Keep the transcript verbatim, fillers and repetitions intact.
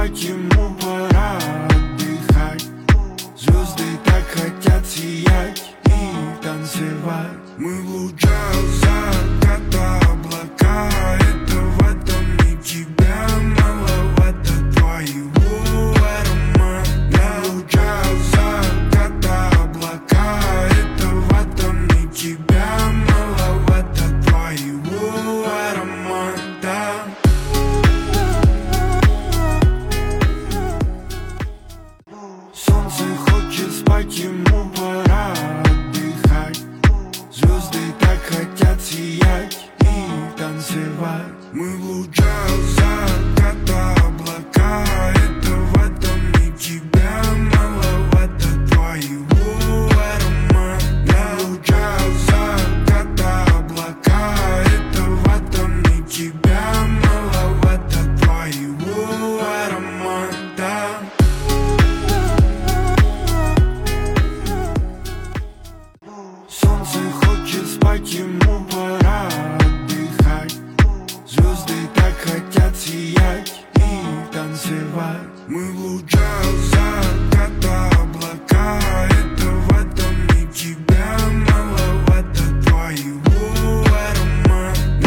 спать, ему пора отдыхать. Звезды так хотят сиять и танцевать. Мы в лучах заката облака. Это в этом и тебя маловато твоего аромата. Я в лучах заката облака. Это в этом и тебя маловато твоего аромата. Солнце хочет спать, ему пора отдыхать. Звезды так хотят сиять и танцевать. Мы в лучах заката облака. Это в этом и тебя маловато твоего аромата. Я в лучах заката облака. Это в этом и тебя маловато твоего аромата. Солнце хочет спать, ему